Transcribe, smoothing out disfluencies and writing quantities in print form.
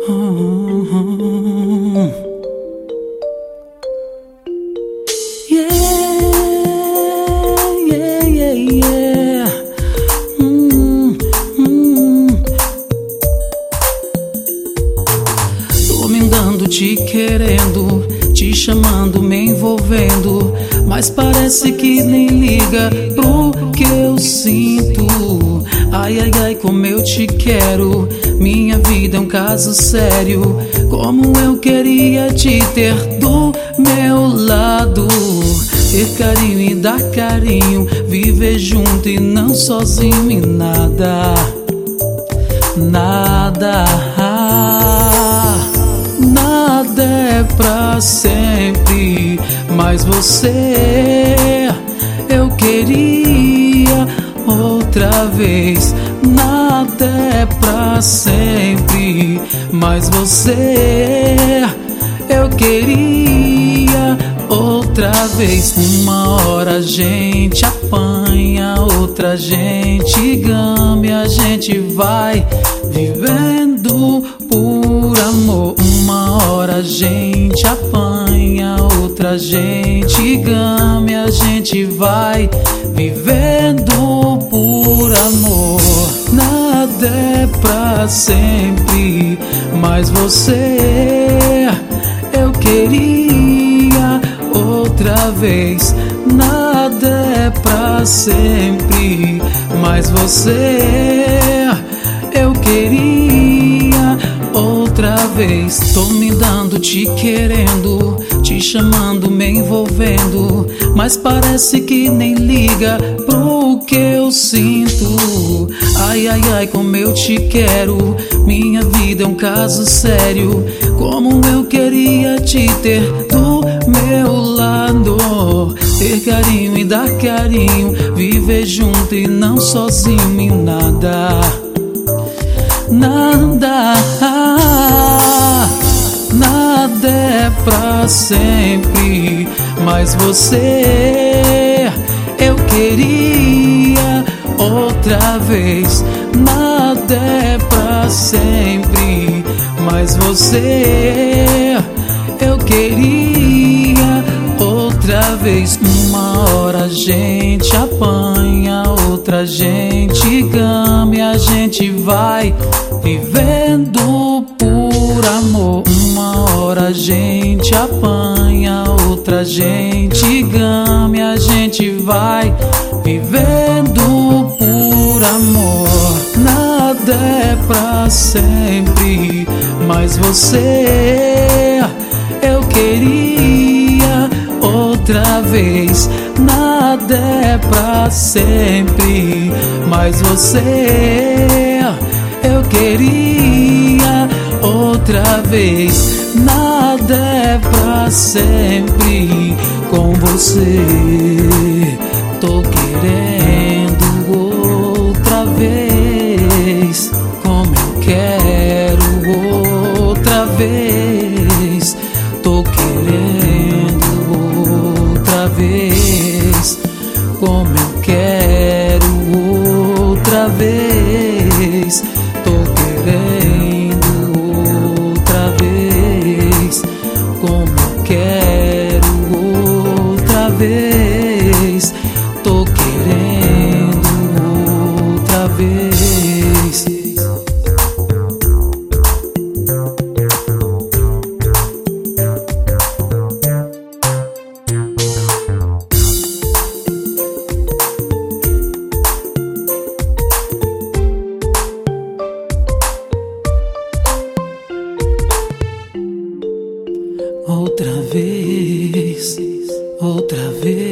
Yeah, yeah, yeah, yeah. Tô me dando, te querendo, te chamando, me envolvendo, mas parece que nem liga pro que eu sinto. Ai, ai, ai, como eu te quero, minha vida é um caso sério. Como eu queria te ter do meu lado, ter carinho e dar carinho, viver junto e não sozinho em nada, nada. Nada é pra sempre, mas você eu queria outra vez. Nada é pra sempre, mas você eu queria outra vez. Uma hora a gente apanha, outra a gente ganha, e a gente vai vivendo por amor. Uma hora a gente apanha, outra a gente ganha, e a gente vai vivendo por amor. Nada é pra sempre, mas você eu queria outra vez. Nada é pra sempre, mas você eu queria outra vez. Tô me dando, te querendo, te chamando, me envolvendo, mas parece que nem liga pro que eu sinto. Ai, ai, ai, como eu te quero, minha vida é um caso sério. Como eu queria te ter do meu lado, ter carinho e dar carinho, viver junto e não sozinho em nada, nada. Nada é pra sempre, mas você eu queria outra vez. Nada é pra sempre, mas você eu queria outra vez. Uma hora a gente apanha, outra a gente ganha, e a gente vai vivendo por amor. Uma hora a gente apanha, outra a gente ganha, e a gente vai vivendo por amor. Nada é pra sempre, mas você eu queria outra vez. Nada é pra sempre, mas você eu queria outra vez. Nada é pra sempre com você. Tô querendo outra vez, como eu quero outra vez. Tô querendo outra vez, como eu quero outra vez. Tô querendo outra vez, como eu quero outra vez. Tô querendo outra vez. Outra vez, outra vez.